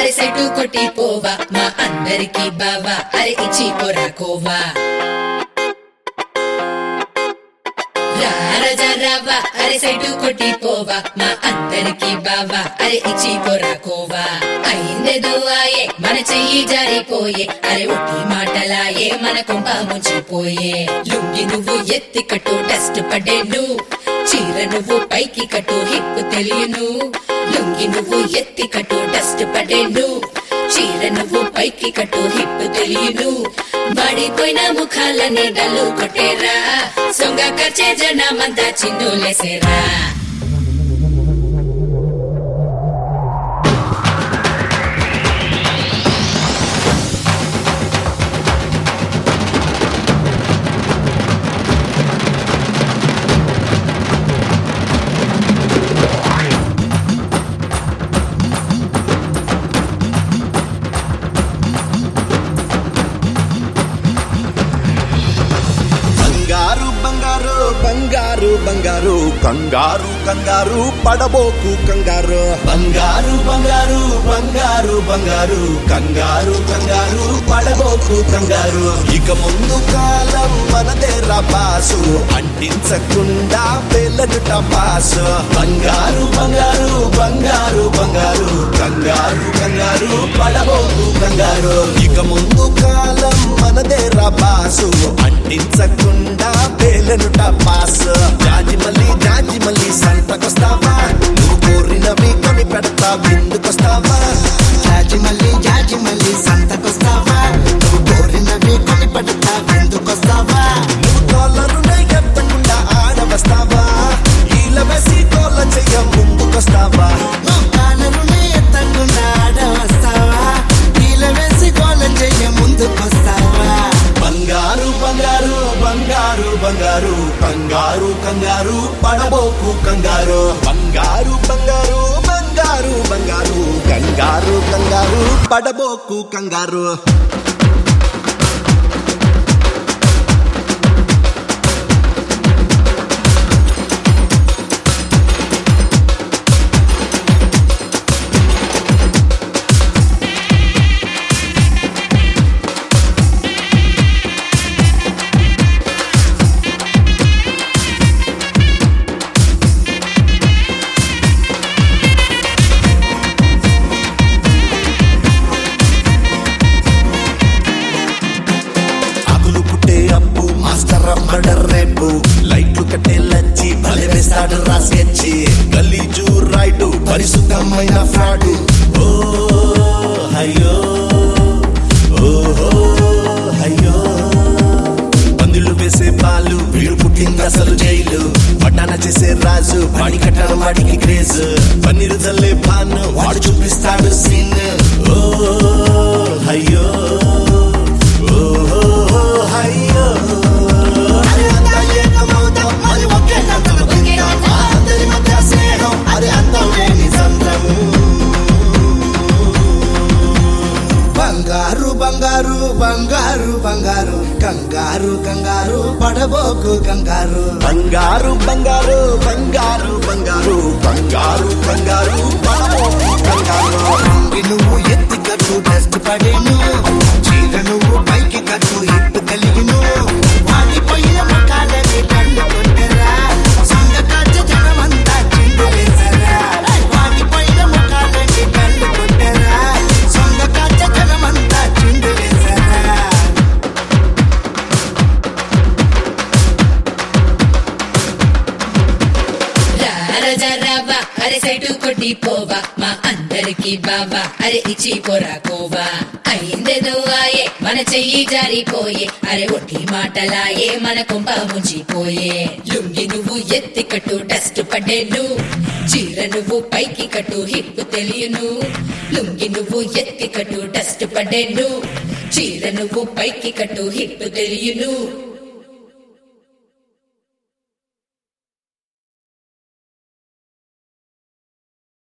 అరే సైటు కొట్టి పోవా మా అందరికి బావా అరే ఇచ్చి పొరాకోవా రాజారావా అరే సైటు కొట్టి పోవా మా అందరికి బావా అరే ఇచ్చి పొరాకోవా అయిందేదో ఆయే మన చెయ్యి జారిపోయే అరే ఒట్టి మాటలాయే మన కొంప ముంచిపోయే లుంగి నువ్వు ఎత్తి కట్టు డస్ట్ పడేను చీర నువ్వు పైకి కట్టు హిప్ తెలియను లుంగి నువ్వు ఎత్తి కట్టు డస్ట్ పడేను చీర నువ్వు పైకి కట్టు హిప్ తెలియను బడిపోయిన ముఖాలని డల్లు కొట్టేరా సొంగ కర్చే జనమంతా చిందులేసేరా బంగారు బంగారు కంగారు కంగారు పడబోకు కంగారు బంగారు బంగారు బంగారు బంగారు కంగారు కంగారు పడబోకు కంగారు ఇక ముందు కాలం మనదేరా బాసు అంటించకుండా పేలను టపాసు బంగారు బంగారు బంగారు బంగారు కంగారు కంగారు పడబోకు కంగారు ఇక ముందు కాలం మనదేరా బాసు అంటించకుండా పేలను టపాసు జాజి మళ్ళీ సంతకొస్తావా నువ్వు కోరినవి కొని పెడతా విందుకొస్తావా జాజి మళ్ళీ సంతకొస్తావా నువ్వు కోరినవి కొని పెడతా విందుకొస్తావా నువ్వు తోళ్ళరునై ఎత్తకుండా ఆడవస్తావా ఈల వేసి తోళ్ళ చెయ్య ముందుకొస్తావా నువ్వు కాలరునై ఎత్తకుండా ఆడవస్తావా ఈల వేసి తోళ్ళ చెయ్య ముందుకొస్తావా బంగారు బంగారు బంగారు బంగారు కంగారు కంగారు పడబోకు కంగారు బంగారు బంగారు బంగారు బంగారు కంగారు కంగారు పడబోకు కంగారు రేపు లైట్లు కట్టే లచ్చి భలే వేస్తాడు రాసేచ్చి గలీజు రైటు పరిశుద్ధమైన ఫ్రాడు ఓ అయ్యో ఓహో అయ్యో పందులు వేసే బాలు వీడు పుట్టింది అసలు జైలు పట్టాన చేసే రాజు వాడి కట్టడం వాడికి క్రేజ్ పన్నీరు చల్లే భాను వాడు చూపిస్తాడు సీన్ ఓ అయ్యో ఓహో అయ్యో బంగారు బంగారు బంగారు బంగారు కంగారు కంగారు పడబోకు కంగారు బంగారు బంగారు బంగారు బంగారు కంగారు కంగారు పడబోకు కంగారు నువ్వు ఎత్తి కట్టు డస్ట్ పడేను చీర నువ్వు పైకి కట్టు హిప్ కలిగిను వాడిపోయిన ముఖాలని కళ్ళు కొట్టరా సంగ కాచ జనమంతా చిందులేసరా వాడిపోయిన ముఖాలని కళ్ళు కొట్టరా సంగ కాచ జనమంతా చిందులేసరా రాజారావా అరే సైటు కొట్టి పోవా మా అందరికి బావా అరే ఇచ్చి పొరాకోవా అయిందేదో ఆయే మన చెయ్యి జారిపోయే అరే ఒట్టి మాటలాయే మన కొంప ముంచిపోయే లుంగి నువ్వు ఎత్తి కట్టు డస్ట్ పడేను చీర నువ్వు పైకి కట్టు హిప్ తెలియను లుంగి నువ్వు ఎత్తి కట్టు డస్ట్ పడేను చీర నువ్వు పైకి కట్టు హిప్ తెలియను